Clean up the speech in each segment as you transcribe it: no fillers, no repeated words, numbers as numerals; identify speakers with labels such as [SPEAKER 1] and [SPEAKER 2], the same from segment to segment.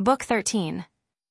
[SPEAKER 1] Book 13.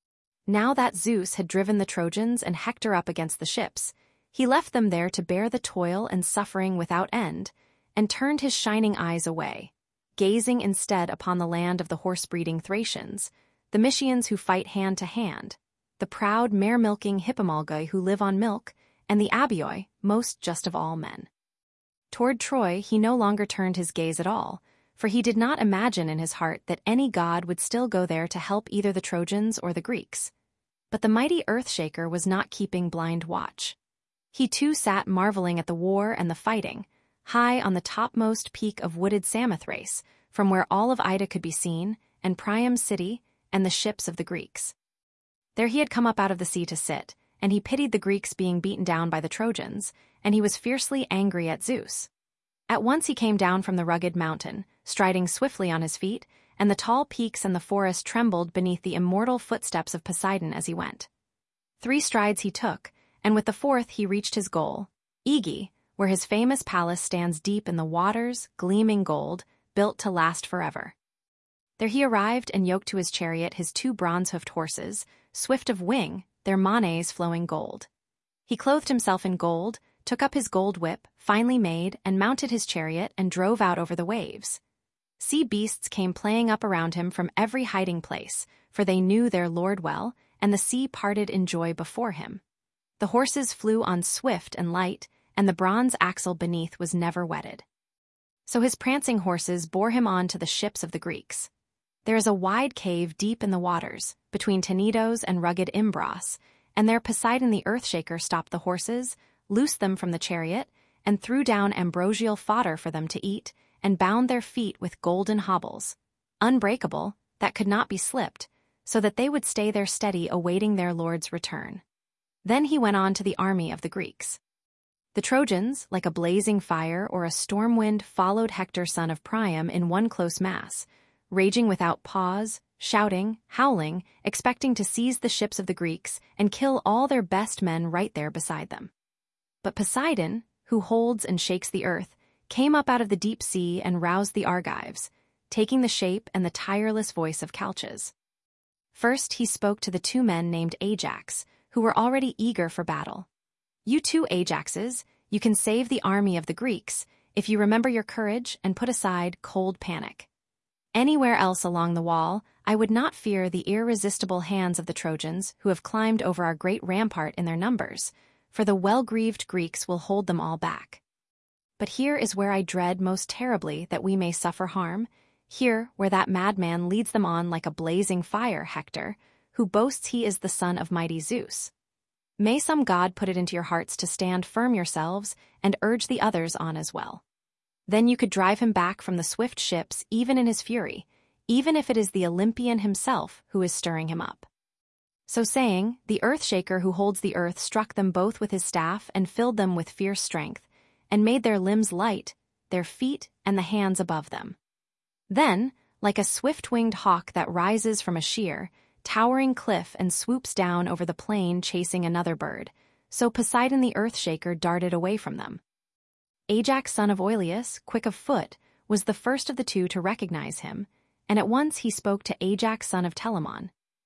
[SPEAKER 1] Now that Zeus had driven the Trojans and Hector up against the ships, he left them there to bear the toil and suffering without end, and turned his shining eyes away, gazing instead upon the land of the horse-breeding Thracians, the Mysians who fight hand to hand, the proud mare-milking Hippomalgoi who live on milk, and the Abioi, most just of all men. Toward Troy he no longer turned his gaze at all, for he did not imagine in his heart that any god would still go there to help either the Trojans or the Greeks. But the mighty Earthshaker was not keeping blind watch. He too sat marveling at the war and the fighting, high on the topmost peak of wooded Samothrace, from where all of Ida could be seen, and Priam's city, and the ships of the Greeks. There he had come up out of the sea to sit, and he pitied the Greeks being beaten down by the Trojans, and he was fiercely angry at Zeus. At once he came down from the rugged mountain, striding swiftly on his feet, and the tall peaks and the forest trembled beneath the immortal footsteps of Poseidon as he went. 3 strides he took, and with the 4th he reached his goal, Aegae, where his famous palace stands deep in the waters, gleaming gold, built to last forever. There he arrived and yoked to his chariot his 2 bronze-hoofed horses, swift of wing, their manes flowing gold. He clothed himself in gold, took up his gold whip, finely made, and mounted his chariot and drove out over the waves. Sea beasts came playing up around him from every hiding place, for they knew their lord well, and the sea parted in joy before him. The horses flew on swift and light, and the bronze axle beneath was never wetted. So his prancing horses bore him on to the ships of the Greeks. There is a wide cave deep in the waters, between Tenedos and rugged Imbros, and there Poseidon the Earthshaker stopped the horses, loosed them from the chariot, and threw down ambrosial fodder for them to eat, and bound their feet with golden hobbles, unbreakable, that could not be slipped, so that they would stay there steady awaiting their lord's return. Then he went on to the army of the Greeks. The Trojans, like a blazing fire or a storm wind, followed Hector son of Priam in one close mass, raging without pause, shouting, howling, expecting to seize the ships of the Greeks and kill all their best men right there beside them. But Poseidon, who holds and shakes the earth, came up out of the deep sea and roused the Argives, taking the shape and the tireless voice of Calchas. First he spoke to the 2 men named Ajax, who were already eager for battle. "You 2 Ajaxes, you can save the army of the Greeks, if you remember your courage and put aside cold panic. Anywhere else along the wall, I would not fear the irresistible hands of the Trojans who have climbed over our great rampart in their numbers, for the well-grieved Greeks will hold them all back. But here is where I dread most terribly that we may suffer harm, here where that madman leads them on like a blazing fire, Hector, who boasts he is the son of mighty Zeus. May some god put it into your hearts to stand firm yourselves and urge the others on as well. Then you could drive him back from the swift ships even in his fury, even if it is the Olympian himself who is stirring him up." So saying, the Earthshaker who holds the earth struck them both with his staff and filled them with fierce strength, and made their limbs light, their feet and the hands above them. Then, like a swift-winged hawk that rises from a sheer, towering cliff and swoops down over the plain chasing another bird, so Poseidon the Earthshaker darted away from them. Ajax son of Oileus, quick of foot, was the first of the 2 to recognize him, and at once he spoke to Ajax son of Telamon.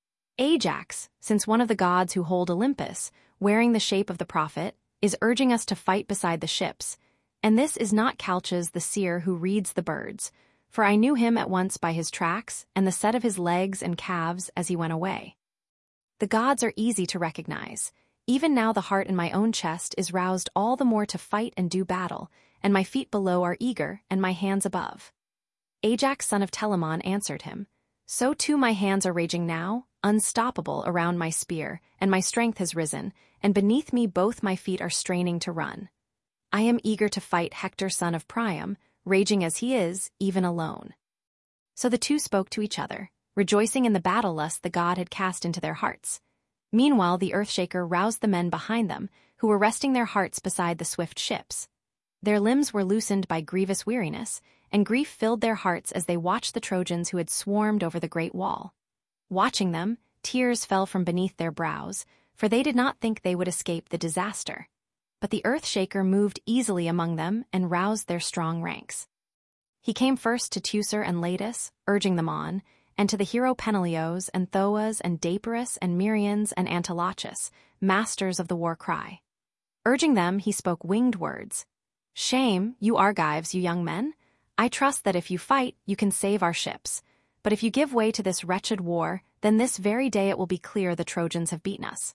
[SPEAKER 1] "Ajax, since one of the gods who hold Olympus, wearing the shape of the prophet, is urging us to fight beside the ships, and this is not Calchas the seer who reads the birds, for I knew him at once by his tracks and the set of his legs and calves as he went away. The gods are easy to recognize. Even now the heart in my own chest is roused all the more to fight and do battle, and my feet below are eager and my hands above." Ajax son of Telamon answered him, "So too my hands are raging now, unstoppable around my spear, and my strength has risen, and beneath me both my feet are straining to run. I am eager to fight Hector son of Priam, raging as he is, even alone." So the 2 spoke to each other, rejoicing in the battle lust the god had cast into their hearts. Meanwhile the Earthshaker roused the men behind them, who were resting their hearts beside the swift ships. Their limbs were loosened by grievous weariness, and grief filled their hearts as they watched the Trojans who had swarmed over the great wall. Watching them, tears fell from beneath their brows, for they did not think they would escape the disaster. But the Earthshaker moved easily among them and roused their strong ranks. He came first to Teucer and Leitus, urging them on, and to the hero Peneleos and Thoas and Daparus and Merians and Antilochus, masters of the war cry. Urging them, he spoke winged words. "Shame, you Argives, you young men! I trust that if you fight, you can save our ships. But if you give way to this wretched war, then this very day it will be clear the Trojans have beaten us.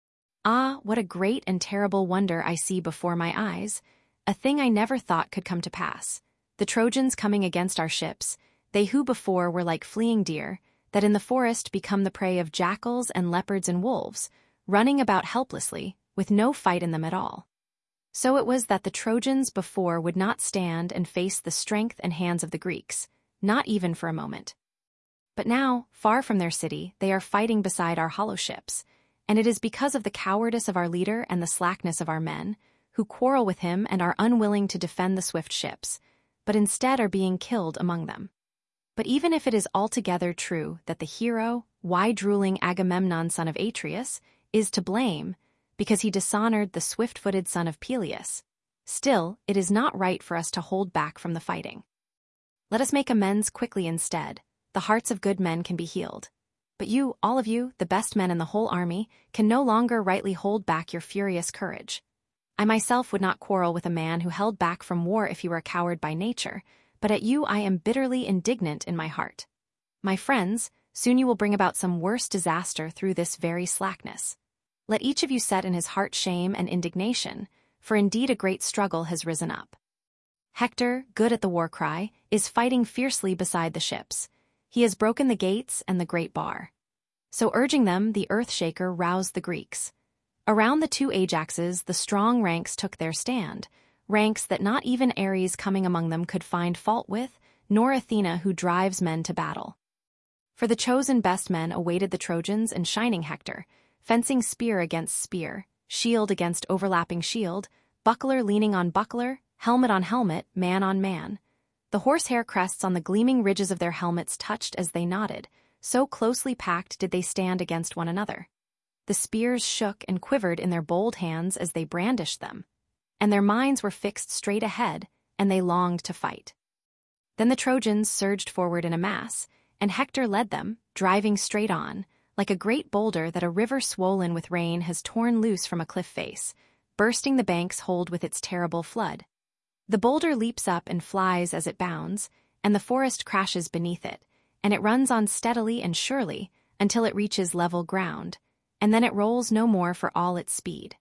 [SPEAKER 1] Ah, what a great and terrible wonder I see before my eyes, a thing I never thought could come to pass. The Trojans coming against our ships, they who before were like fleeing deer, that in the forest become the prey of jackals and leopards and wolves, running about helplessly, with no fight in them at all. So it was that the Trojans before would not stand and face the strength and hands of the Greeks, not even for a moment. But now, far from their city, they are fighting beside our hollow ships, and it is because of the cowardice of our leader and the slackness of our men, who quarrel with him and are unwilling to defend the swift ships, but instead are being killed among them. But even if it is altogether true that the hero, wide-ruling Agamemnon son of Atreus, is to blame, because he dishonored the swift-footed son of Peleus, still it is not right for us to hold back from the fighting. Let us make amends quickly instead. The hearts of good men can be healed. But you, all of you, the best men in the whole army, can no longer rightly hold back your furious courage. I myself would not quarrel with a man who held back from war if he were a coward by nature, but at you I am bitterly indignant in my heart. My friends, soon you will bring about some worse disaster through this very slackness. Let each of you set in his heart shame and indignation, for indeed a great struggle has risen up. Hector, good at the war cry, is fighting fiercely beside the ships. He has broken the gates and the great bar. So urging them, the earth-shaker roused the Greeks. Around the two Ajaxes the strong ranks took their stand, ranks that not even Ares coming among them could find fault with, nor Athena who drives men to battle. For the chosen best men awaited the Trojans and shining Hector, fencing spear against spear, shield against overlapping shield, buckler leaning on buckler, helmet on helmet, man on man. The horsehair crests on the gleaming ridges of their helmets touched as they nodded, so closely packed did they stand against one another. The spears shook and quivered in their bold hands as they brandished them, and their minds were fixed straight ahead, and they longed to fight. Then the Trojans surged forward in a mass, and Hector led them, driving straight on, like a great boulder that a river swollen with rain has torn loose from a cliff face, bursting the bank's hold with its terrible flood. The boulder leaps up and flies as it bounds, and the forest crashes beneath it, and it runs on steadily and surely until it reaches level ground, and then it rolls no more for all its speed.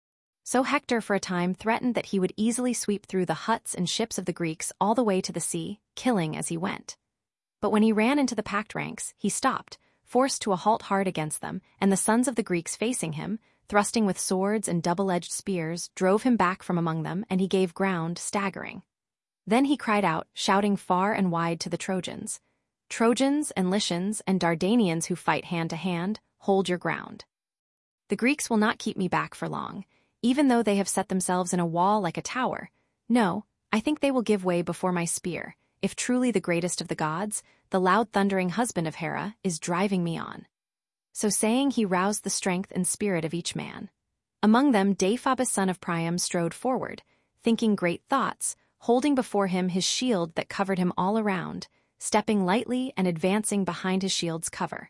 [SPEAKER 1] So Hector for a time threatened that he would easily sweep through the huts and ships of the Greeks all the way to the sea, killing as he went. But when he ran into the packed ranks, he stopped, forced to a halt hard against them, and the sons of the Greeks facing him, thrusting with swords and double-edged spears, drove him back from among them, and he gave ground, staggering. Then he cried out, shouting far and wide to the Trojans, "Trojans and Lycians and Dardanians who fight hand to hand, hold your ground. The Greeks will not keep me back for long, even though they have set themselves in a wall like a tower. No, I think they will give way before my spear, if truly the greatest of the gods, the loud thundering husband of Hera, is driving me on." So saying, he roused the strength and spirit of each man. Among them Deiphobus son of Priam strode forward, thinking great thoughts, holding before him his shield that covered him all around, stepping lightly and advancing behind his shield's cover.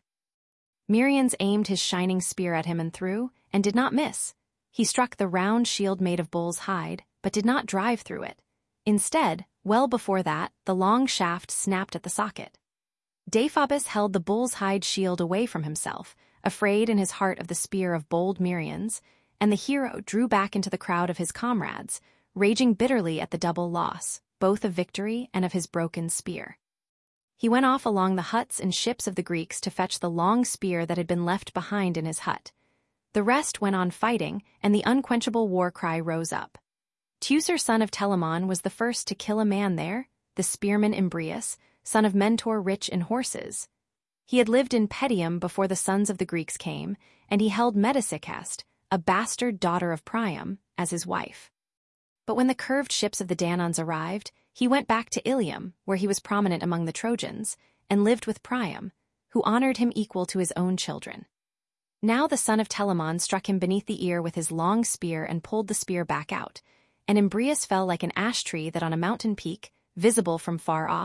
[SPEAKER 1] Merians aimed his shining spear at him and threw, and did not miss. He struck the round shield made of bull's hide, but did not drive through it. Instead, well before that, the long shaft snapped at the socket. Deiphobus held the bull's hide shield away from himself, afraid in his heart of the spear of bold Merians, and the hero drew back into the crowd of his comrades, raging bitterly at the double loss, both of victory and of his broken spear. He went off along the huts and ships of the Greeks to fetch the long spear that had been left behind in his hut. The rest went on fighting, and the unquenchable war cry rose up. Teucer son of Telamon was the first to kill a man there, the spearman Imbrius, son of Mentor rich in horses. He had lived in Petium before the sons of the Greeks came, and he held Metesicaste, a bastard daughter of Priam, as his wife. But when the curved ships of the Danaans arrived, he went back to Ilium, where he was prominent among the Trojans, and lived with Priam, who honored him equal to his own children. Now the son of Telamon struck him beneath the ear with his long spear and pulled the spear back out, and Imbrius fell like an ash tree that on a mountain peak, visible from far off,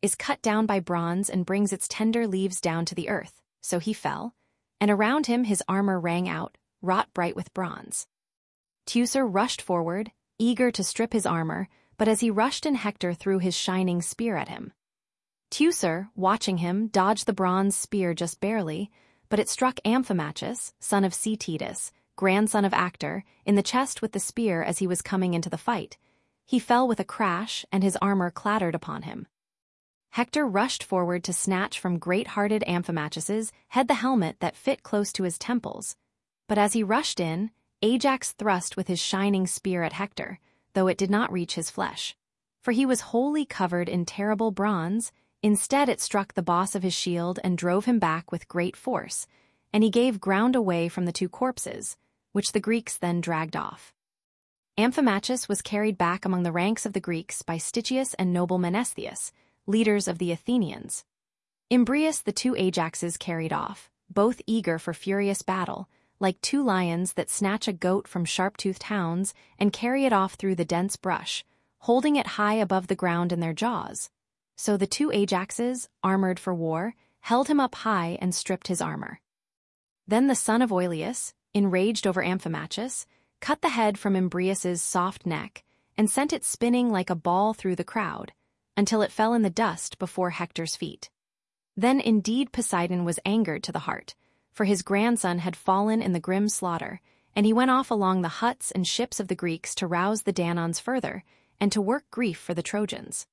[SPEAKER 1] is cut down by bronze and brings its tender leaves down to the earth. So he fell, and around him his armor rang out, wrought bright with bronze. Teucer rushed forward, eager to strip his armor, but as he rushed in Hector threw his shining spear at him. Teucer, watching him, dodged the bronze spear just barely, but it struck Amphimachus, son of Cethetus, grandson of Actor, in the chest with the spear as he was coming into the fight. He fell with a crash, and his armor clattered upon him. Hector rushed forward to snatch from great-hearted Amphimachus's head the helmet that fit close to his temples. But as he rushed in, Ajax thrust with his shining spear at Hector, though it did not reach his flesh. For he was wholly covered in terrible bronze. Instead it struck the boss of his shield and drove him back with great force, and he gave ground away from the two corpses, which the Greeks then dragged off. Amphimachus was carried back among the ranks of the Greeks by Stichius and noble Menestheus, leaders of the Athenians. Imbrius the two Ajaxes carried off, both eager for furious battle, like two lions that snatch a goat from sharp-toothed hounds and carry it off through the dense brush, holding it high above the ground in their jaws. So the two Ajaxes, armored for war, held him up high and stripped his armor. Then the son of Oileus, enraged over Amphimachus, cut the head from Imbrius's soft neck and sent it spinning like a ball through the crowd, until it fell in the dust before Hector's feet. Then indeed Poseidon was angered to the heart, for his grandson had fallen in the grim slaughter, and he went off along the huts and ships of the Greeks to rouse the Danaans further, and to work grief for the Trojans.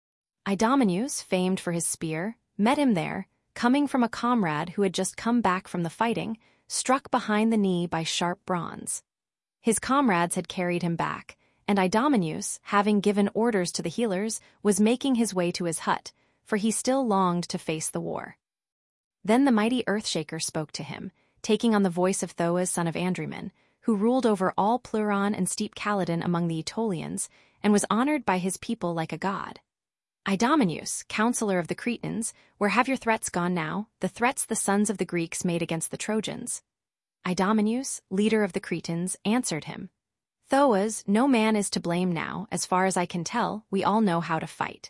[SPEAKER 1] Idomeneus, famed for his spear, met him there, coming from a comrade who had just come back from the fighting, struck behind the knee by sharp bronze. His comrades had carried him back, and Idomeneus, having given orders to the healers, was making his way to his hut, for he still longed to face the war. Then the mighty Earthshaker spoke to him, taking on the voice of Thoas son of Andremon, who ruled over all Pleuron and steep Calydon among the Aetolians, and was honored by his people like a god. Idomeneus, counselor of the Cretans, where have your threats gone now, the threats the sons of the Greeks made against the Trojans? Idomeneus, leader of the Cretans, answered him, Thoas, no man is to blame now, as far as I can tell, we all know how to fight.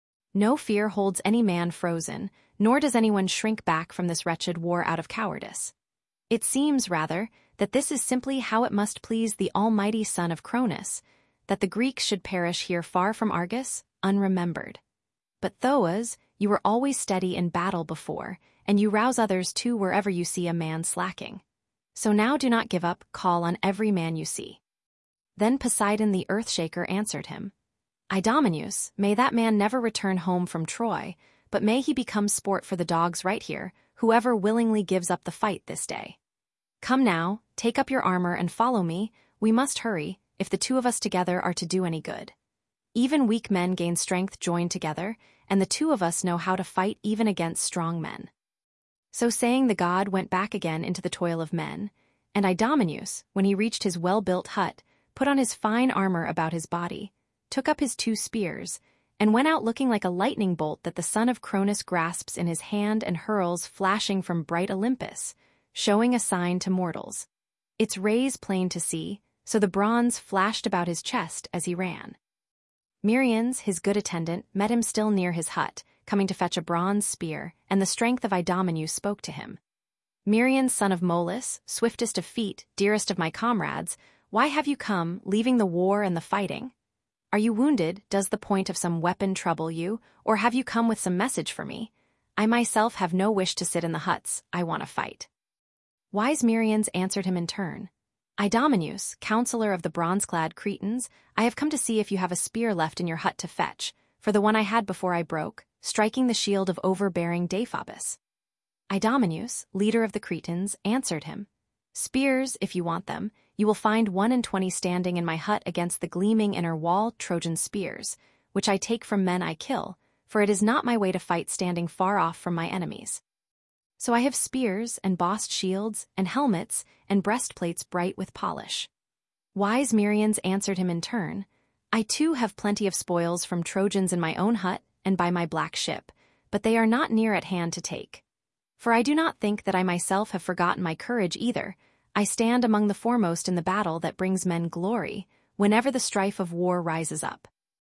[SPEAKER 1] No fear holds any man frozen, nor does anyone shrink back from this wretched war out of cowardice. It seems, rather, that this is simply how it must please the almighty son of Cronus, that the Greeks should perish here far from Argos, unremembered. But Thoas, you were always steady in battle before, and you rouse others too wherever you see a man slacking. So now do not give up, call on every man you see. Then Poseidon the Earthshaker answered him, Idomeneus, may that man never return home from Troy, but may he become sport for the dogs right here, whoever willingly gives up the fight this day. Come now, take up your armor and follow me, we must hurry, if the two of us together are to do any good. Even weak men gain strength joined together, and the two of us know how to fight even against strong men. So saying, the god went back again into the toil of men, and Idomeneus, when he reached his well-built hut, put on his fine armor about his body, took up his two spears, and went out looking like a lightning bolt that the son of Cronus grasps in his hand and hurls flashing from bright Olympus, showing a sign to mortals. Its rays plain to see, so the bronze flashed about his chest as he ran. Meriones, his good attendant, met him still near his hut, coming to fetch a bronze spear, and the strength of Idomeneus spoke to him. Meriones, son of Molus, swiftest of feet, dearest of my comrades, why have you come, leaving the war and the fighting? Are you wounded? Does the point of some weapon trouble you, or have you come with some message for me? I myself have no wish to sit in the huts, I want to fight. Wise Meriones answered him in turn. Idomeneus, counselor of the bronze-clad Cretans, I have come to see if you have a spear left in your hut to fetch, for the one I had before I broke, striking the shield of overbearing Deiphobus. Idomeneus, leader of the Cretans, answered him, Spears, if you want them, you will find 21 standing in my hut against the gleaming inner wall Trojan spears, which I take from men I kill, for it is not my way to fight standing far off from my enemies. So I have spears and bossed shields and helmets and breastplates bright with polish. Wise Meriones answered him in turn, I too have plenty of spoils from Trojans in my own hut and by my black ship, but they are not near at hand to take. For I do not think that I myself have forgotten my courage either. I stand among the foremost in the battle that brings men glory, whenever the strife of war rises up.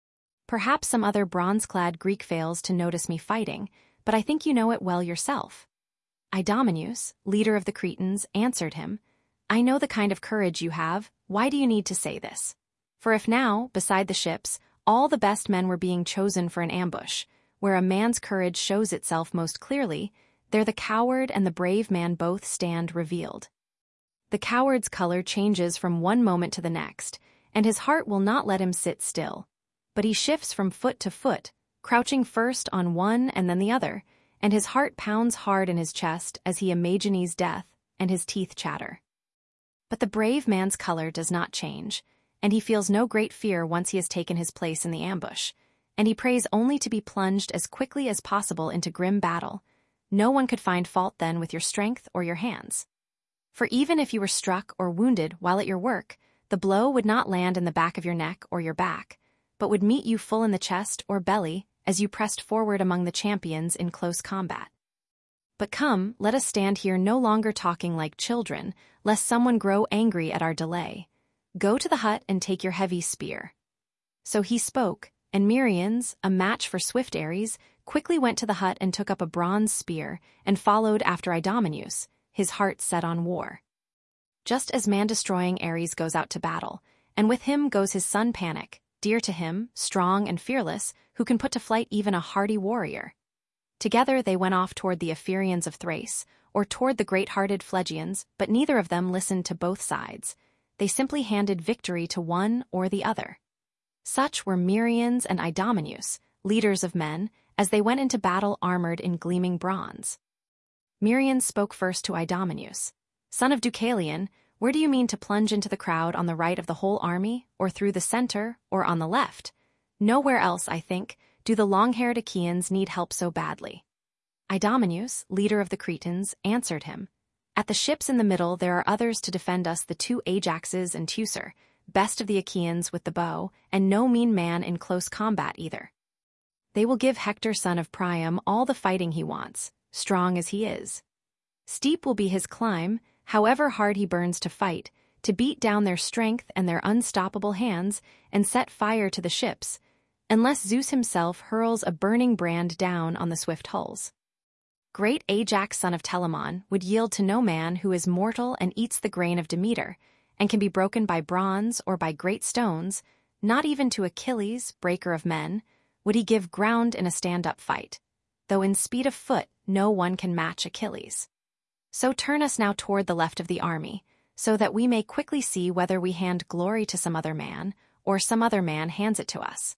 [SPEAKER 1] Perhaps some other bronze-clad Greek fails to notice me fighting, but I think you know it well yourself." Idomeneus, leader of the Cretans, answered him, "I know the kind of courage you have. Why do you need to say this? For if now, beside the ships, all the best men were being chosen for an ambush, where a man's courage shows itself most clearly, there the coward and the brave man both stand revealed. The coward's color changes from one moment to the next, and his heart will not let him sit still. But he shifts from foot to foot, crouching first on one and then the other, and his heart pounds hard in his chest as he imagines death, and his teeth chatter. But the brave man's color does not change, and he feels no great fear once he has taken his place in the ambush, and he prays only to be plunged as quickly as possible into grim battle. No one could find fault then with your strength or your hands. For even if you were struck or wounded while at your work, the blow would not land in the back of your neck or your back, but would meet you full in the chest or belly as you pressed forward among the champions in close combat. But come, let us stand here no longer talking like children, lest someone grow angry at our delay. Go to the hut and take your heavy spear." So he spoke, and Merians, a match for swift Ares, quickly went to the hut and took up a bronze spear, and followed after Idomeneus, his heart set on war. Just as man-destroying Ares goes out to battle, and with him goes his son Panic, dear to him, strong and fearless, who can put to flight even a hardy warrior. Together they went off toward the Epherians of Thrace, or toward the great-hearted Phlegians, but neither of them listened to both sides. They simply handed victory to one or the other. Such were Merians and Idomeneus, leaders of men, as they went into battle armored in gleaming bronze. Merians spoke first to Idomeneus. "Son of Deucalion, where do you mean to plunge into the crowd on the right of the whole army, or through the center, or on the left? Nowhere else, I think, do the long-haired Achaeans need help so badly." Idomeneus, leader of the Cretans, answered him, "At the ships in the middle there are others to defend us, the two Ajaxes and Teucer, best of the Achaeans with the bow, and no mean man in close combat either. They will give Hector son of Priam all the fighting he wants, strong as he is. Steep will be his climb, however hard he burns to fight, to beat down their strength and their unstoppable hands and set fire to the ships, unless Zeus himself hurls a burning brand down on the swift hulls. Great Ajax son of Telamon would yield to no man who is mortal and eats the grain of Demeter, and can be broken by bronze or by great stones, not even to Achilles, breaker of men, would he give ground in a stand-up fight, though in speed of foot no one can match Achilles. So turn us now toward the left of the army, so that we may quickly see whether we hand glory to some other man, or some other man hands it to us."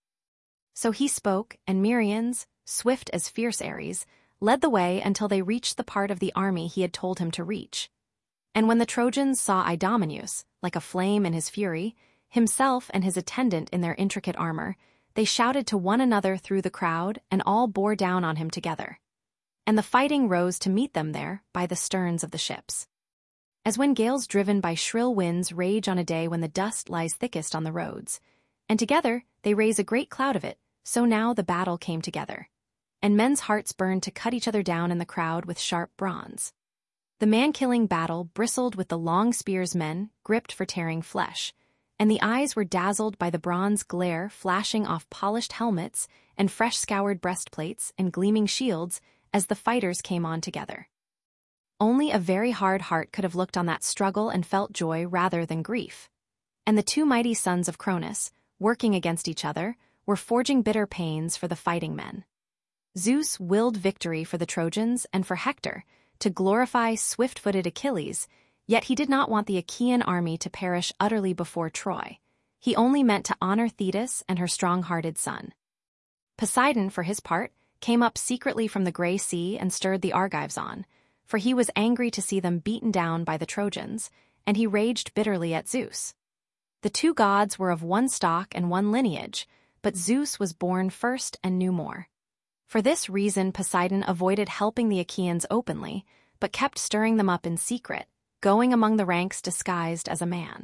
[SPEAKER 1] So he spoke, and Merians, swift as fierce Ares, led the way until they reached the part of the army he had told him to reach. And when the Trojans saw Idomeneus, like a flame in his fury, himself and his attendant in their intricate armor, they shouted to one another through the crowd and all bore down on him together. And the fighting rose to meet them there by the sterns of the ships. As when gales driven by shrill winds rage on a day when the dust lies thickest on the roads, and together they raise a great cloud of it, so now the battle came together. And men's hearts burned to cut each other down in the crowd with sharp bronze. The man-killing battle bristled with the long spears men gripped for tearing flesh, and the eyes were dazzled by the bronze glare flashing off polished helmets and fresh-scoured breastplates and gleaming shields as the fighters came on together. Only a very hard heart could have looked on that struggle and felt joy rather than grief. And the two mighty sons of Cronus, working against each other, were forging bitter pains for the fighting men. Zeus willed victory for the Trojans and for Hector, to glorify swift-footed Achilles, yet he did not want the Achaean army to perish utterly before Troy. He only meant to honor Thetis and her strong-hearted son. Poseidon, for his part, came up secretly from the gray sea and stirred the Argives on, for he was angry to see them beaten down by the Trojans, and he raged bitterly at Zeus. The two gods were of one stock and one lineage, but Zeus was born first and knew more. For this reason Poseidon avoided helping the Achaeans openly, but kept stirring them up in secret, going among the ranks disguised as a man.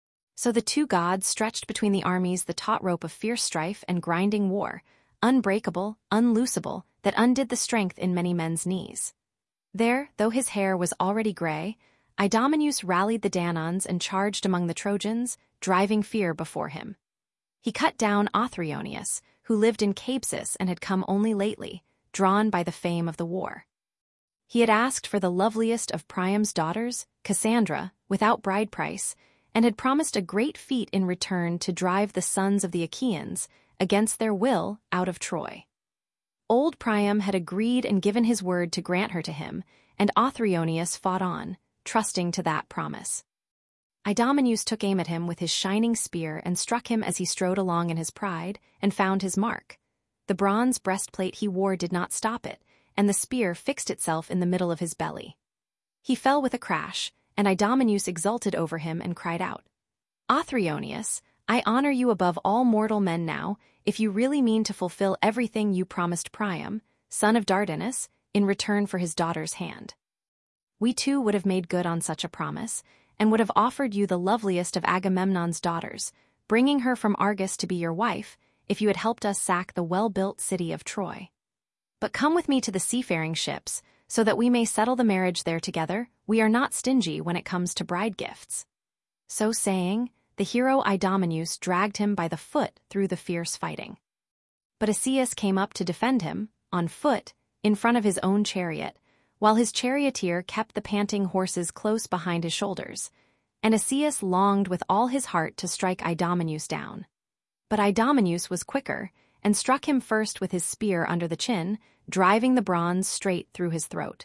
[SPEAKER 1] So the two gods stretched between the armies the taut rope of fierce strife and grinding war, unbreakable, unloosable, that undid the strength in many men's knees. There, though his hair was already gray, Idomeneus rallied the Danaans and charged among the Trojans, driving fear before him. He cut down Othryoneus, who lived in Capsis and had come only lately, drawn by the fame of the war. He had asked for the loveliest of Priam's daughters, Cassandra, without bride price, and had promised a great feat in return to drive the sons of the Achaeans, against their will, out of Troy. Old Priam had agreed and given his word to grant her to him, and Othryoneus fought on, trusting to that promise. Idomeneus took aim at him with his shining spear and struck him as he strode along in his pride, and found his mark. The bronze breastplate he wore did not stop it, and the spear fixed itself in the middle of his belly. He fell with a crash, and Idomeneus exulted over him and cried out, "Othryoneus, I honor you above all mortal men now, if you really mean to fulfill everything you promised Priam, son of Dardanus, in return for his daughter's hand. We too would have made good on such a promise, and would have offered you the loveliest of Agamemnon's daughters, bringing her from Argos to be your wife, if you had helped us sack the well-built city of Troy. But come with me to the seafaring ships, so that we may settle the marriage there together. We are not stingy when it comes to bride gifts." So saying, the hero Idomeneus dragged him by the foot through the fierce fighting. But Asius came up to defend him, on foot, in front of his own chariot, while his charioteer kept the panting horses close behind his shoulders, and Asius longed with all his heart to strike Idomeneus down. But Idomeneus was quicker, and struck him first with his spear under the chin, driving the bronze straight through his throat.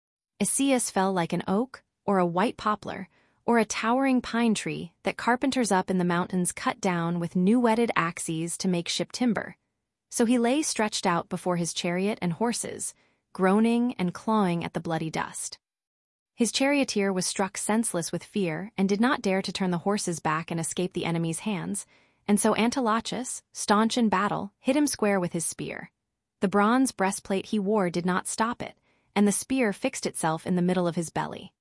[SPEAKER 1] Asius fell like an oak, or a white poplar, or a towering pine tree that carpenters up in the mountains cut down with new-whetted axes to make ship timber. So he lay stretched out before his chariot and horses, groaning and clawing at the bloody dust. His charioteer was struck senseless with fear and did not dare to turn the horses back and escape the enemy's hands, and so Antilochus, staunch in battle, hit him square with his spear. The bronze breastplate he wore did not stop it, and the spear fixed itself in the middle of his belly.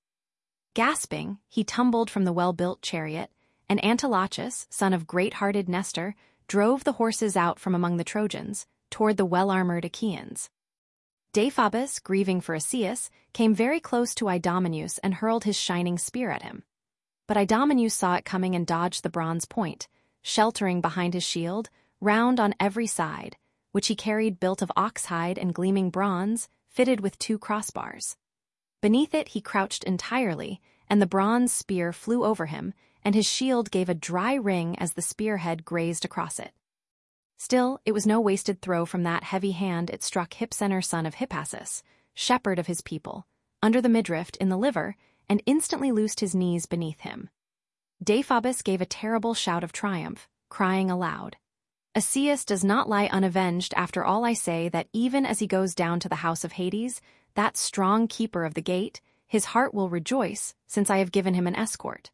[SPEAKER 1] Gasping, he tumbled from the well-built chariot, and Antilochus, son of great-hearted Nestor, drove the horses out from among the Trojans, toward the well-armored Achaeans. Deiphobus, grieving for Asius, came very close to Idomeneus and hurled his shining spear at him. But Idomeneus saw it coming and dodged the bronze point, sheltering behind his shield, round on every side, which he carried built of ox-hide and gleaming bronze, fitted with 2 crossbars. Beneath it he crouched entirely, and the bronze spear flew over him, and his shield gave a dry ring as the spearhead grazed across it. Still, it was no wasted throw from that heavy hand. It struck Hypsenor, son of Hippasus, shepherd of his people, under the midriff in the liver, and instantly loosed his knees beneath him. Deiphobus gave a terrible shout of triumph, crying aloud, "Asius does not lie unavenged after all. I say that even as he goes down to the house of Hades, that strong keeper of the gate, his heart will rejoice, since I have given him an escort."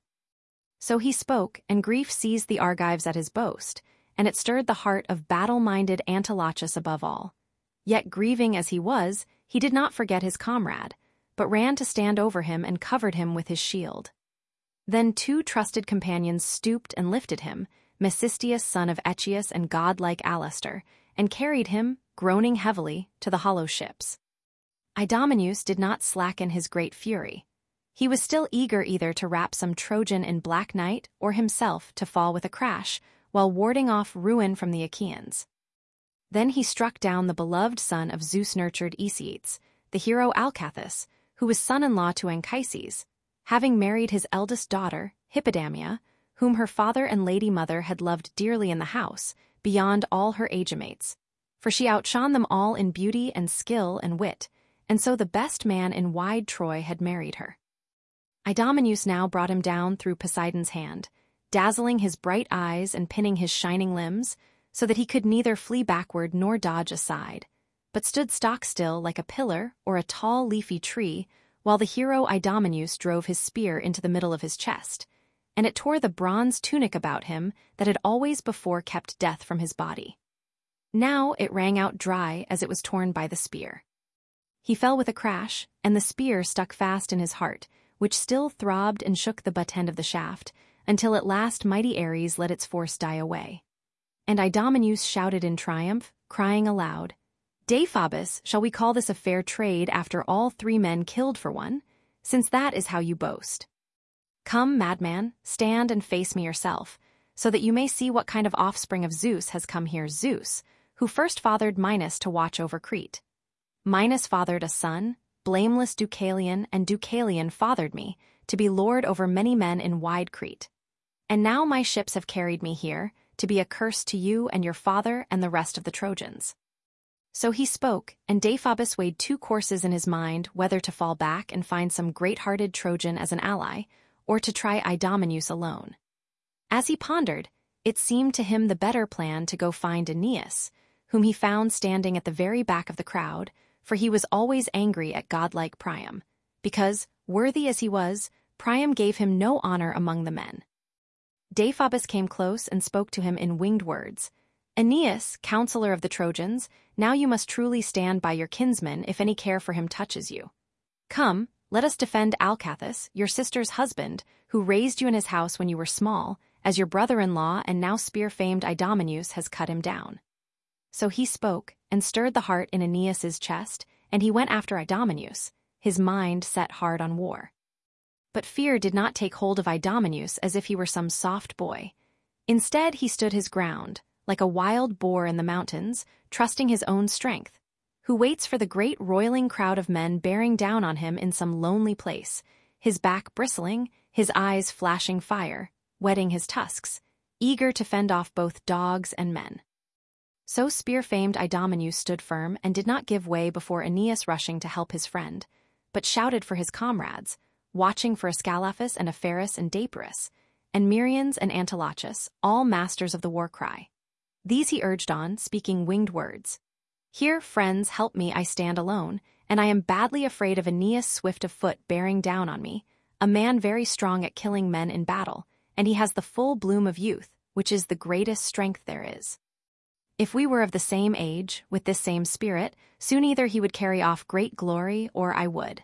[SPEAKER 1] So he spoke, and grief seized the Argives at his boast, and it stirred the heart of battle-minded Antilochus above all. Yet grieving as he was, he did not forget his comrade, but ran to stand over him and covered him with his shield. Then 2 trusted companions stooped and lifted him, Mecisteus, son of Echius, and godlike Alastor, and carried him, groaning heavily, to the hollow ships. Idomeneus did not slacken his great fury. He was still eager either to wrap some Trojan in black night or himself to fall with a crash, while warding off ruin from the Achaeans. Then he struck down the beloved son of Zeus-nurtured Aesetes, the hero Alcathous, who was son-in-law to Anchises, having married his eldest daughter, Hippodamia, whom her father and lady mother had loved dearly in the house, beyond all her age-mates, for she outshone them all in beauty and skill and wit, and so the best man in wide Troy had married her. Idomeneus now brought him down through Poseidon's hand, dazzling his bright eyes and pinning his shining limbs, so that he could neither flee backward nor dodge aside, but stood stock-still like a pillar or a tall leafy tree, while the hero Idomeneus drove his spear into the middle of his chest, and it tore the bronze tunic about him that had always before kept death from his body. Now it rang out dry as it was torn by the spear. He fell with a crash, and the spear stuck fast in his heart, which still throbbed and shook the butt end of the shaft, until at last mighty Ares let its force die away. And Idomeneus shouted in triumph, crying aloud, "Deiphobus, shall we call this a fair trade after all 3 men killed for one, since that is how you boast? Come, madman, stand and face me yourself, so that you may see what kind of offspring of Zeus has come here. Zeus, who first fathered Minos to watch over Crete. Minos fathered a son, blameless Deucalion, and Deucalion fathered me, to be lord over many men in wide Crete. And now my ships have carried me here, to be a curse to you and your father and the rest of the Trojans." So he spoke, and Deiphobus weighed 2 courses in his mind, whether to fall back and find some great-hearted Trojan as an ally, or to try Idomeneus alone. As he pondered, it seemed to him the better plan to go find Aeneas, whom he found standing at the very back of the crowd, for he was always angry at godlike Priam, because, worthy as he was, Priam gave him no honor among the men. Deiphobus came close and spoke to him in winged words. "Aeneas, counselor of the Trojans, now you must truly stand by your kinsman if any care for him touches you. Come, let us defend Alcathous, your sister's husband, who raised you in his house when you were small, as your brother-in-law and now spear-famed Idomeneus has cut him down." So he spoke, and stirred the heart in Aeneas's chest, and he went after Idomeneus, his mind set hard on war. But fear did not take hold of Idomeneus as if he were some soft boy. Instead he stood his ground, like a wild boar in the mountains, trusting his own strength, who waits for the great roiling crowd of men bearing down on him in some lonely place, his back bristling, his eyes flashing fire, whetting his tusks, eager to fend off both dogs and men. So spear-famed Idomeneus stood firm and did not give way before Aeneas rushing to help his friend, but shouted for his comrades, watching for Ascalaphus and Apharis and Deipyrus, and Merians and Antilochus, all masters of the war cry. These he urged on, speaking winged words. "Here, friends, help me, I stand alone, and I am badly afraid of Aeneas swift of foot bearing down on me, a man very strong at killing men in battle, and he has the full bloom of youth, which is the greatest strength there is. If we were of the same age, with this same spirit, soon either he would carry off great glory, or I would."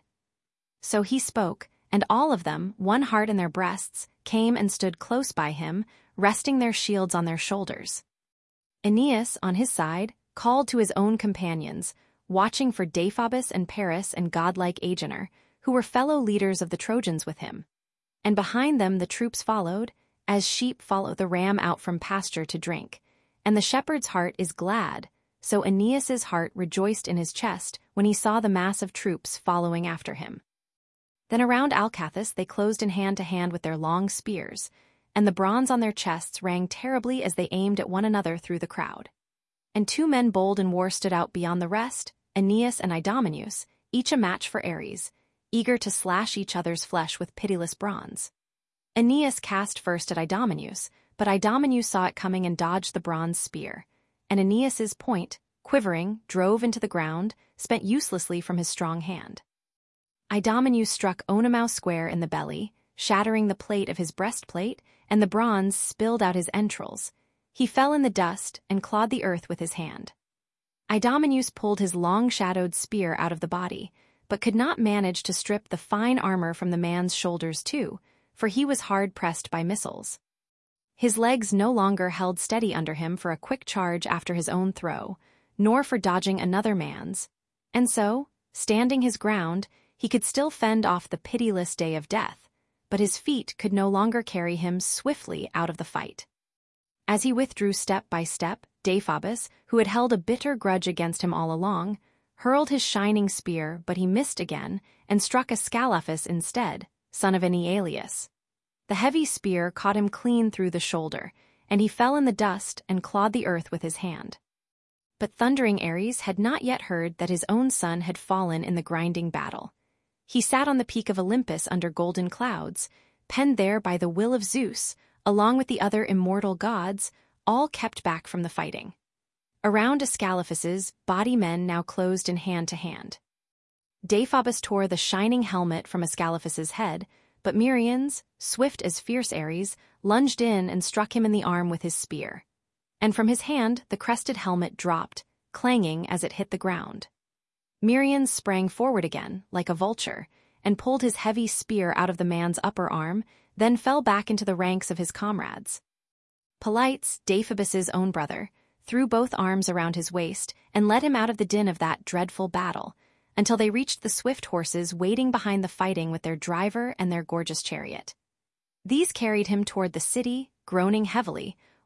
[SPEAKER 1] So he spoke, and all of them, one heart in their breasts, came and stood close by him, resting their shields on their shoulders. Aeneas, on his side, called to his own companions, watching for Deiphobus and Paris and godlike Agenor, who were fellow leaders of the Trojans with him. And behind them the troops followed, as sheep follow the ram out from pasture to drink. And the shepherd's heart is glad, so Aeneas's heart rejoiced in his chest when he saw the mass of troops following after him. Then around Alcathous they closed in hand to hand with their long spears, and the bronze on their chests rang terribly as they aimed at one another through the crowd. And 2 men bold in war stood out beyond the rest, Aeneas and Idomeneus, each a match for Ares, eager to slash each other's flesh with pitiless bronze. Aeneas cast first at Idomeneus, but Idomeneus saw it coming and dodged the bronze spear, and Aeneas's point, quivering, drove into the ground, spent uselessly from his strong hand. Idomeneus struck Oenomaus square in the belly, shattering the plate of his breastplate, and the bronze spilled out his entrails. He fell in the dust and clawed the earth with his hand. Idomeneus pulled his long-shadowed spear out of the body, but could not manage to strip the fine armor from the man's shoulders too, for he was hard-pressed by missiles. His legs no longer held steady under him for a quick charge after his own throw, nor for dodging another man's, and so, standing his ground, he could still fend off the pitiless day of death, but his feet could no longer carry him swiftly out of the fight. As he withdrew step by step, Deiphobus, who had held a bitter grudge against him all along, hurled his shining spear, but he missed again, and struck Ascalaphus instead, son of Enyalius. The heavy spear caught him clean through the shoulder, and he fell in the dust and clawed the earth with his hand. But thundering Ares had not yet heard that his own son had fallen in the grinding battle. He sat on the peak of Olympus under golden clouds, penned there by the will of Zeus, along with the other immortal gods, all kept back from the fighting. Around Ascalaphus's body men now closed in hand to hand. Deiphobus tore the shining helmet from Ascalaphus's head, but Merians, swift as fierce Ares, lunged in and struck him in the arm with his spear. And from his hand the crested helmet dropped, clanging as it hit the ground. Merians sprang forward again, like a vulture, and pulled his heavy spear out of the man's upper arm, then fell back into the ranks of his comrades. Polites, Deiphobus's own brother, threw both arms around his waist and led him out of the din of that dreadful battle, until they reached the swift horses waiting behind the fighting with their driver and their gorgeous chariot. These carried him toward the city, groaning heavily,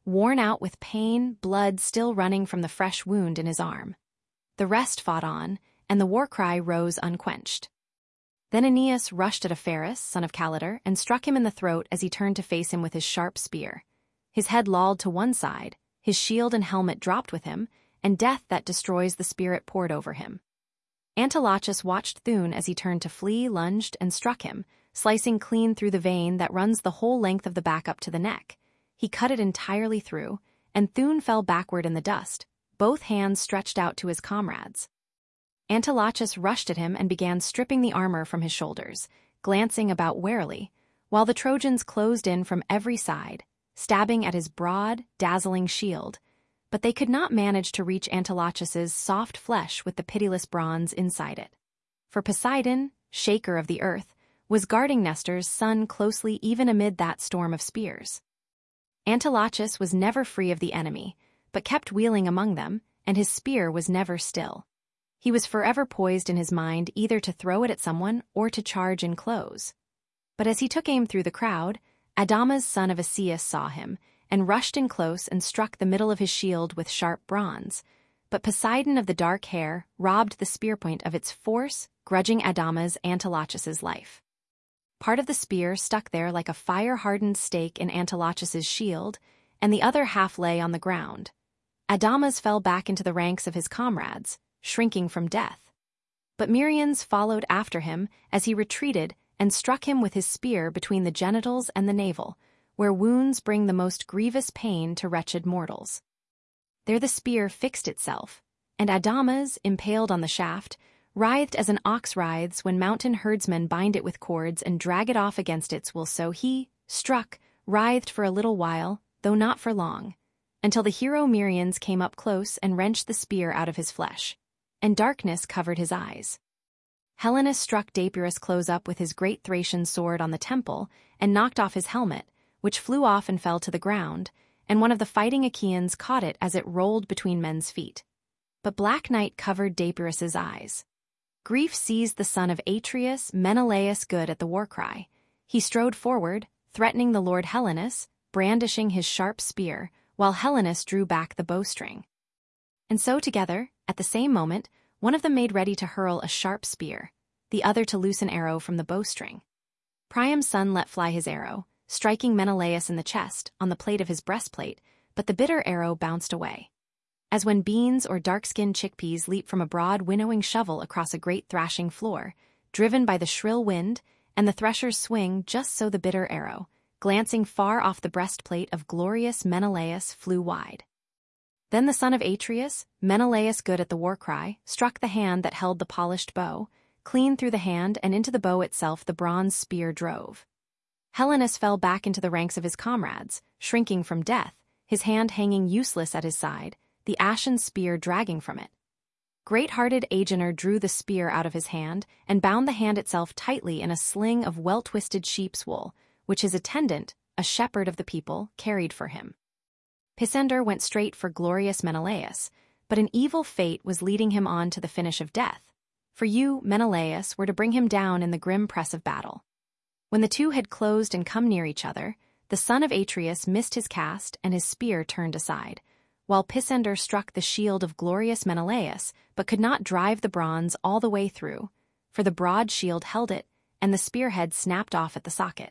[SPEAKER 1] worn out with pain, blood still running from the fresh wound in his arm. The rest fought on, and the war cry rose unquenched. Then Aeneas rushed at Epharus, son of Calidor, and struck him in the throat as he turned to face him with his sharp spear. His head lolled to one side, his shield and helmet dropped with him, and death that destroys the spirit poured over him. Antilochus watched Thun as he turned to flee, lunged, and struck him, slicing clean through the vein that runs the whole length of the back up to the neck. He cut it entirely through, and Thun fell backward in the dust, both hands stretched out to his comrades. Antilochus rushed at him and began stripping the armor from his shoulders, glancing about warily, while the Trojans closed in from every side, stabbing at his broad, dazzling shield, but they could not manage to reach Antilochus's soft flesh with the pitiless bronze inside it. For Poseidon, shaker of the earth, was guarding Nestor's son closely even amid that storm of spears. Antilochus was never free of the enemy, but kept wheeling among them, and his spear was never still. He was forever poised in his mind either to throw it at someone or to charge and close. But as he took aim through the crowd, Adamas son of Asius saw him, and rushed in close and struck the middle of his shield with sharp bronze. But Poseidon of the dark hair robbed the spearpoint of its force, grudging Adamas Antilochus's life. Part of the spear stuck there like a fire-hardened stake in Antilochus's shield, and the other half lay on the ground. Adamas fell back into the ranks of his comrades, shrinking from death. But Meriones followed after him as he retreated and struck him with his spear between the genitals and the navel, where wounds bring the most grievous pain to wretched mortals. There the spear fixed itself, and Adamas, impaled on the shaft, writhed as an ox writhes when mountain herdsmen bind it with cords and drag it off against its will. So he, struck, writhed for a little while, though not for long, until the hero Meriones came up close and wrenched the spear out of his flesh, and darkness covered his eyes. Helenus struck Dapyrus close up with his great Thracian sword on the temple and knocked off his helmet, which flew off and fell to the ground, and one of the fighting Achaeans caught it as it rolled between men's feet. But black night covered Dapyrus's eyes. Grief seized the son of Atreus, Menelaus good at the war cry. He strode forward, threatening the lord Helenus, brandishing his sharp spear, while Helenus drew back the bowstring. And so together, at the same moment, one of them made ready to hurl a sharp spear, the other to loose an arrow from the bowstring. Priam's son let fly his arrow, striking Menelaus in the chest, on the plate of his breastplate, but the bitter arrow bounced away. As when beans or dark-skinned chickpeas leap from a broad winnowing shovel across a great thrashing floor, driven by the shrill wind, and the threshers swing, just so the bitter arrow, glancing far off the breastplate of glorious Menelaus, flew wide. Then the son of Atreus, Menelaus good at the war cry, struck the hand that held the polished bow, clean through the hand and into the bow itself the bronze spear drove. Helenus fell back into the ranks of his comrades, shrinking from death, his hand hanging useless at his side, the ashen spear dragging from it. Great-hearted Agenor drew the spear out of his hand and bound the hand itself tightly in a sling of well-twisted sheep's wool, which his attendant, a shepherd of the people, carried for him. Pisander went straight for glorious Menelaus, but an evil fate was leading him on to the finish of death. For you, Menelaus, were to bring him down in the grim press of battle. When the two had closed and come near each other, the son of Atreus missed his cast and his spear turned aside, while Pisander struck the shield of glorious Menelaus, but could not drive the bronze all the way through, for the broad shield held it, and the spearhead snapped off at the socket.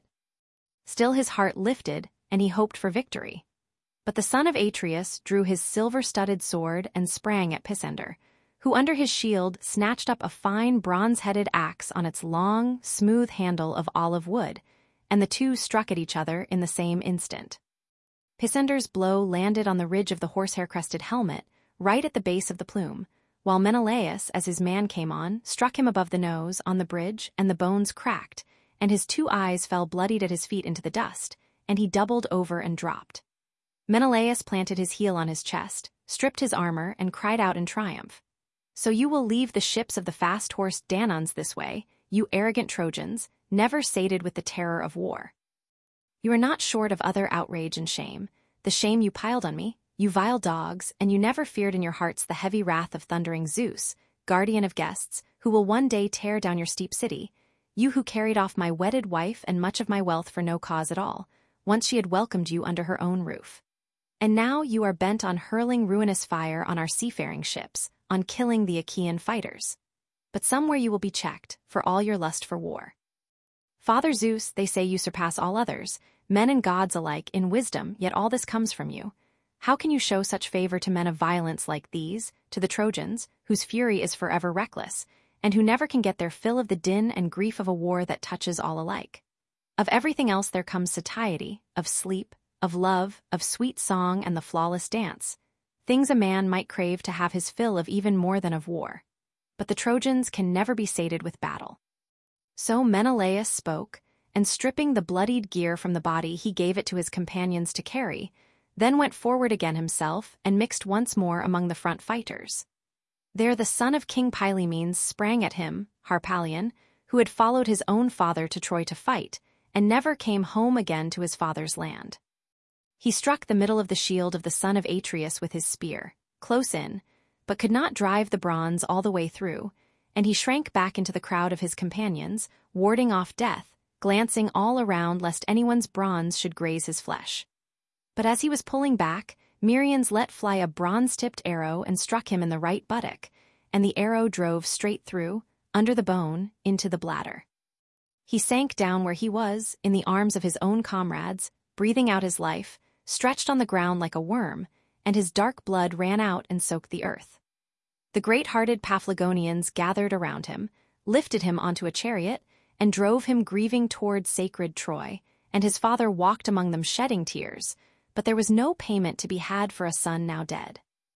[SPEAKER 1] Still his heart lifted, and he hoped for victory. But the son of Atreus drew his silver-studded sword and sprang at Pisander, who under his shield snatched up a fine bronze-headed axe on its long, smooth handle of olive wood, and the two struck at each other in the same instant. Pisander's blow landed on the ridge of the horsehair-crested helmet, right at the base of the plume, while Menelaus, as his man came on, struck him above the nose on the bridge, and the bones cracked, and his 2 eyes fell bloodied at his feet into the dust, and he doubled over and dropped. Menelaus planted his heel on his chest, stripped his armor, and cried out in triumph, "So you will leave the ships of the fast-horsed Danaans this way, you arrogant Trojans, never sated with the terror of war. You are not short of other outrage and shame, the shame you piled on me, you vile dogs, and you never feared in your hearts the heavy wrath of thundering Zeus, guardian of guests, who will one day tear down your steep city, you who carried off my wedded wife and much of my wealth for no cause at all, once she had welcomed you under her own roof. And now you are bent on hurling ruinous fire on our seafaring ships, on killing the Achaean fighters. But somewhere you will be checked, for all your lust for war. Father Zeus, they say you surpass all others, men and gods alike, in wisdom, yet all this comes from you. How can you show such favor to men of violence like these, to the Trojans, whose fury is forever reckless, and who never can get their fill of the din and grief of a war that touches all alike? Of everything else there comes satiety, of sleep, of love, of sweet song and the flawless dance, things a man might crave to have his fill of even more than of war. But the Trojans can never be sated with battle. So Menelaus spoke, and stripping the bloodied gear from the body he gave it to his companions to carry, then went forward again himself and mixed once more among the front fighters. There the son of King Pylaemenes sprang at him, Harpalion, who had followed his own father to Troy to fight, and never came home again to his father's land. He struck the middle of the shield of the son of Atreus with his spear, close in, but could not drive the bronze all the way through, and he shrank back into the crowd of his companions, warding off death, glancing all around lest anyone's bronze should graze his flesh. But as he was pulling back, Meriones let fly a bronze-tipped arrow and struck him in the right buttock, and the arrow drove straight through, under the bone, into the bladder. He sank down where he was, in the arms of his own comrades, breathing out his life, stretched on the ground like a worm, and his dark blood ran out and soaked the earth. The great-hearted Paphlagonians gathered around him, lifted him onto a chariot, and drove him grieving toward sacred Troy, and his father walked among them shedding tears, but there was no payment to be had for a son now dead.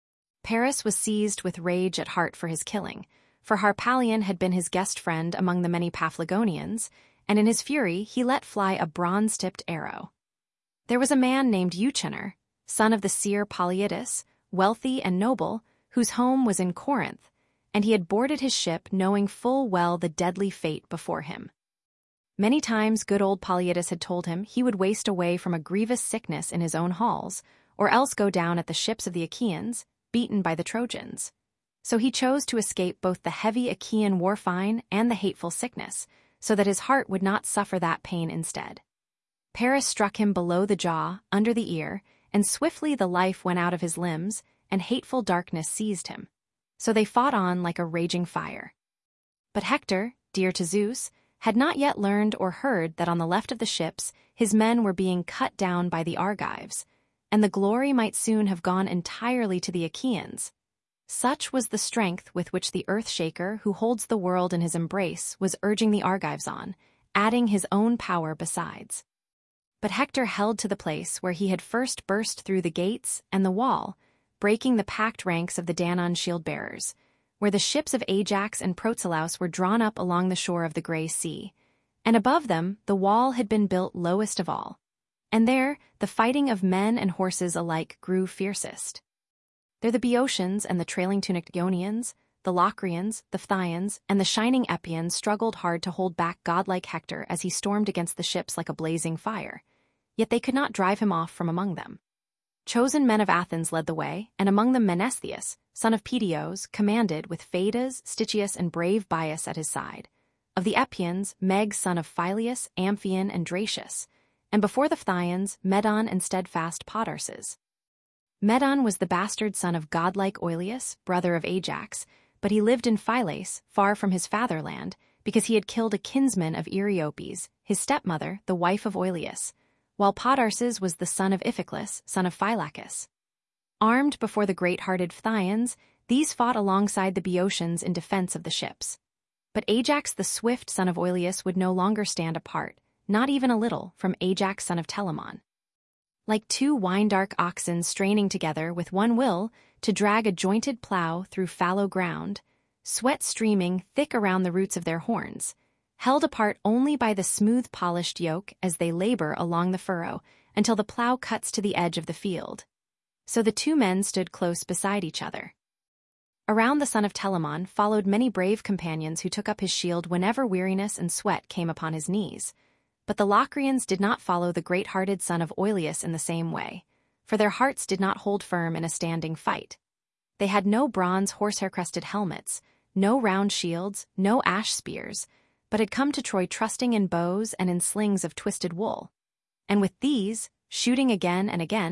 [SPEAKER 1] Paris was seized with rage at heart for his killing, for Harpalion had been his guest friend among the many Paphlagonians, and in his fury he let fly a bronze-tipped arrow. There was a man named Euchenor, son of the seer Polyidus, wealthy and noble, whose home was in Corinth, and he had boarded his ship knowing full well the deadly fate before him. Many times good old Polyidus had told him he would waste away from a grievous sickness in his own halls, or else go down at the ships of the Achaeans, beaten by the Trojans. So he chose to escape both the heavy Achaean warfine and the hateful sickness, so that his heart would not suffer that pain instead. Paris struck him below the jaw, under the ear, and swiftly the life went out of his limbs, and hateful darkness seized him. So they fought on like a raging fire. But Hector, dear to Zeus, had not yet learned or heard that on the left of the ships his men were being cut down by the Argives, and the glory might soon have gone entirely to the Achaeans. Such was the strength with which the Earthshaker who holds the world in his embrace was urging the Argives on, adding his own power besides. But Hector held to the place where he had first burst through the gates and the wall, breaking the packed ranks of the Danaan shield-bearers, where the ships of Ajax and Protelaus were drawn up along the shore of the Grey Sea, and above them the wall had been built lowest of all, and there the fighting of men and horses alike grew fiercest. There the Boeotians and the trailing-tunicked Ionians, the Locrians, the Phthians, and the shining Epians struggled hard to hold back godlike Hector as he stormed against the ships like a blazing fire, yet they could not drive him off from among them. Chosen men of Athens led the way, and among them Menestheus, son of Peteos, commanded with Phaedas, Stichius, and brave Bias at his side. Of the Epians, Meg, son of Phyleus, Amphion, and Dracius, and before the Phthians, Medon and steadfast Podarces. Medon was the bastard son of godlike Oileus, brother of Ajax, but he lived in Phylace, far from his fatherland, because he had killed a kinsman of Eriopes, his stepmother, the wife of Oileus, while Podarces was the son of Iphiclus, son of Phylacus. Armed before the great-hearted Phthians, these fought alongside the Boeotians in defense of the ships. But Ajax the swift son of Oileus would no longer stand apart, not even a little, from Ajax son of Telamon. Like two wine-dark oxen straining together with one will to drag a jointed plough through fallow ground, sweat streaming thick around the roots of their horns, held apart only by the smooth polished yoke as they labor along the furrow until the plough cuts to the edge of the field. So the two men stood close beside each other. Around the son of Telamon followed many brave companions who took up his shield whenever weariness and sweat came upon his knees. But the Locrians did not follow the great-hearted son of Oileus in the same way, for their hearts did not hold firm in a standing fight. They had no bronze horsehair-crested helmets, no round shields, no ash spears, but had come to Troy trusting in bows and in slings of twisted wool. And with these, shooting again and again,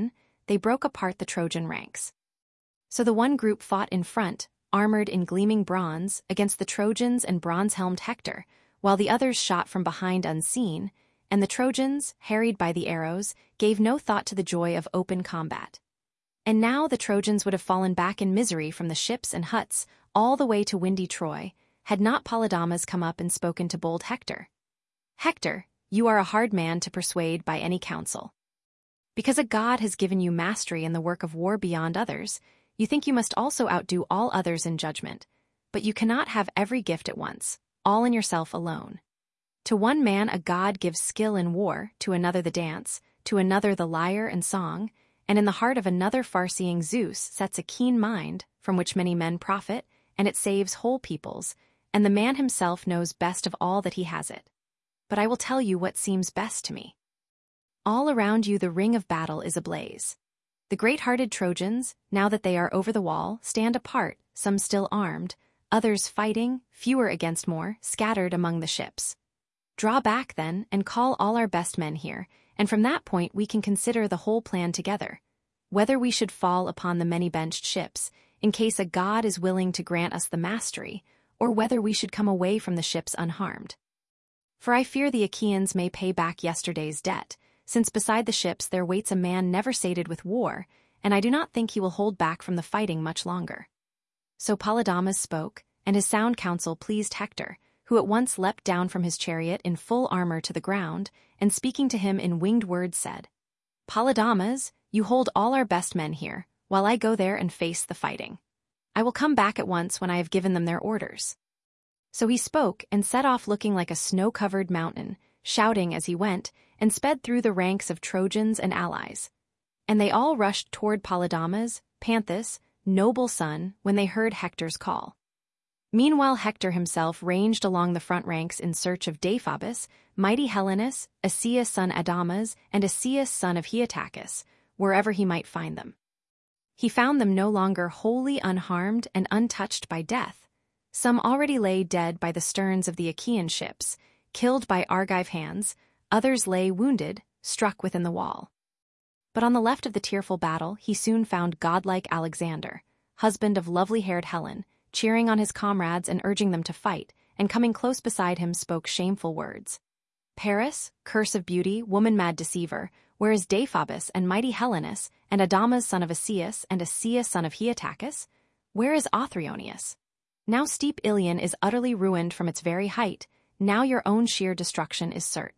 [SPEAKER 1] they broke apart the Trojan ranks. So the one group fought in front, armored in gleaming bronze, against the Trojans and bronze-helmed Hector, while the others shot from behind unseen, and the Trojans, harried by the arrows, gave no thought to the joy of open combat. And now the Trojans would have fallen back in misery from the ships and huts all the way to windy Troy, had not Polydamas come up and spoken to bold Hector. "Hector, you are a hard man to persuade by any counsel. Because a god has given you mastery in the work of war beyond others, you think you must also outdo all others in judgment, but you cannot have every gift at once, all in yourself alone. To one man a god gives skill in war, to another the dance, to another the lyre and song, and in the heart of another far-seeing Zeus sets a keen mind, from which many men profit, and it saves whole peoples, and the man himself knows best of all that he has it. But I will tell you what seems best to me. All around you the ring of battle is ablaze. The great-hearted Trojans, now that they are over the wall, stand apart, some still armed, others fighting, fewer against more, scattered among the ships. Draw back, then, and call all our best men here, and from that point we can consider the whole plan together, whether we should fall upon the many-benched ships, in case a god is willing to grant us the mastery, or whether we should come away from the ships unharmed. For I fear the Achaeans may pay back yesterday's debt, since beside the ships there waits a man never sated with war, and I do not think he will hold back from the fighting much longer." So Polydamas spoke, and his sound counsel pleased Hector, who at once leapt down from his chariot in full armor to the ground, and speaking to him in winged words said, "Polydamas, you hold all our best men here, while I go there and face the fighting. I will come back at once when I have given them their orders." So he spoke and set off looking like a snow-covered mountain, shouting as he went, and sped through the ranks of Trojans and allies. And they all rushed toward Polydamas, Panthus, noble son, when they heard Hector's call. Meanwhile Hector himself ranged along the front ranks in search of Deiphobus, mighty Helenus, Asius son Adamas, and Asius son of Hiatacus, wherever he might find them. He found them no longer wholly unharmed and untouched by death. Some already lay dead by the sterns of the Achaean ships, killed by Argive hands, others lay wounded, struck within the wall. But on the left of the tearful battle he soon found godlike Alexander, husband of lovely-haired Helen, cheering on his comrades and urging them to fight, and coming close beside him spoke shameful words. "Paris, curse of beauty, woman-mad deceiver, where is Deiphobus and mighty Helenus, and Adamas son of Asius and Asius son of Hiatacus? Where is Othryoneus? Now steep Ilion is utterly ruined from its very height, now your own sheer destruction is certain."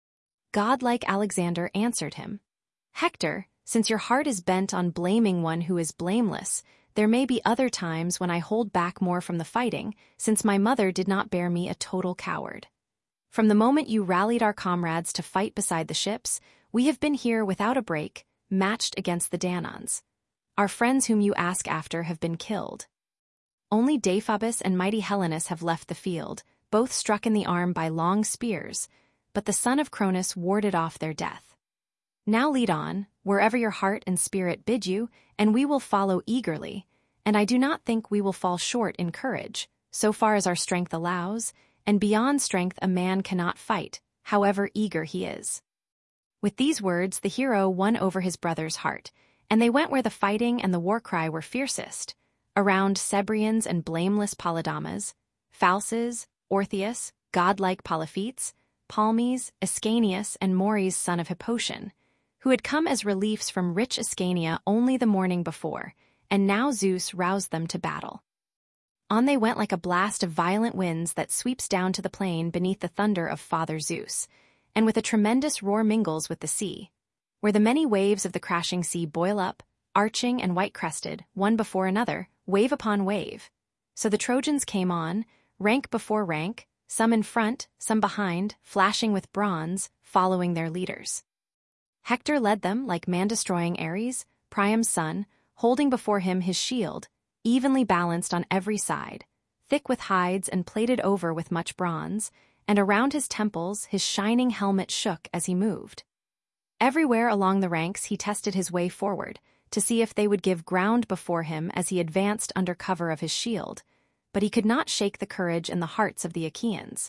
[SPEAKER 1] Godlike Alexander answered him, "Hector, since your heart is bent on blaming one who is blameless, there may be other times when I hold back more from the fighting, since my mother did not bear me a total coward. From the moment you rallied our comrades to fight beside the ships, we have been here without a break, matched against the Danaans. Our friends whom you ask after have been killed. Only Deiphobus and mighty Helenus have left the field, both struck in the arm by long spears, but the son of Cronus warded off their death. Now lead on, wherever your heart and spirit bid you, and we will follow eagerly, and I do not think we will fall short in courage, so far as our strength allows, and beyond strength a man cannot fight, however eager he is." With these words the hero won over his brother's heart, and they went where the fighting and the war cry were fiercest, around Cebrians and blameless Polydamas, Phalces, Orpheus, godlike Polyphetes, Palmes, Ascanius, and Mores son of Hippotion, who had come as reliefs from rich Ascania only the morning before, and now Zeus roused them to battle. On they went like a blast of violent winds that sweeps down to the plain beneath the thunder of Father Zeus, and with a tremendous roar mingles with the sea, where the many waves of the crashing sea boil up, arching and white-crested, one before another, wave upon wave. So the Trojans came on, rank before rank, some in front, some behind, flashing with bronze, following their leaders. Hector led them like man-destroying Ares, Priam's son, holding before him his shield, evenly balanced on every side, thick with hides and plated over with much bronze, and around his temples his shining helmet shook as he moved. Everywhere along the ranks he tested his way forward, to see if they would give ground before him as he advanced under cover of his shield, but he could not shake the courage in the hearts of the Achaeans.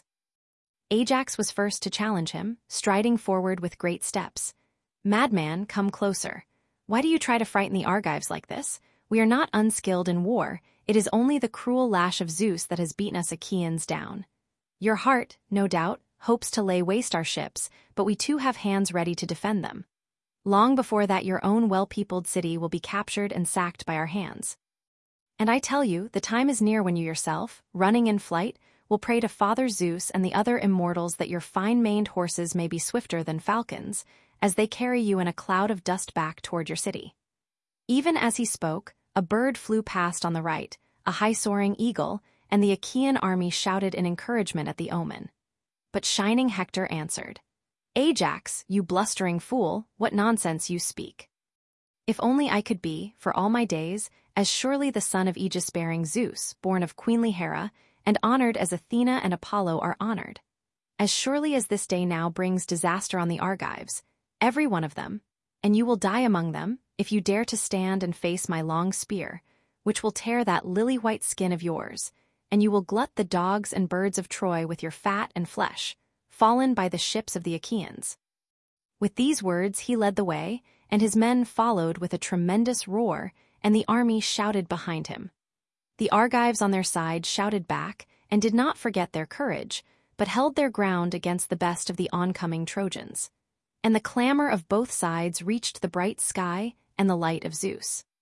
[SPEAKER 1] Ajax was first to challenge him, striding forward with great steps. "Madman, come closer. Why do you try to frighten the Argives like this? We are not unskilled in war. It is only the cruel lash of Zeus that has beaten us Achaeans down. Your heart, no doubt, hopes to lay waste our ships, but we too have hands ready to defend them. Long before that, your own well-peopled city will be captured and sacked by our hands. And I tell you, the time is near when you yourself, running in flight, will pray to Father Zeus and the other immortals that your fine-maned horses may be swifter than falcons, as they carry you in a cloud of dust back toward your city. Even as he spoke, a bird flew past on the right, a high-soaring eagle, and the Achaean army shouted in encouragement at the omen. But shining Hector answered, "Ajax, you blustering fool, what nonsense you speak. If only I could be, for all my days, as surely the son of Aegis-bearing Zeus, born of queenly Hera, and honored as Athena and Apollo are honored. As surely as this day now brings disaster on the Argives, every one of them, and you will die among them, if you dare to stand and face my long spear, which will tear that lily-white skin of yours, and you will glut the dogs and birds of Troy with your fat and flesh, fallen by the ships of the Achaeans." With these words he led the way, and his men followed with a tremendous roar, and the army shouted behind him. The Argives on their side shouted back, and did not forget their courage, but held their ground against the best of the oncoming Trojans. And the clamor of both sides reached the bright sky and the light of Zeus.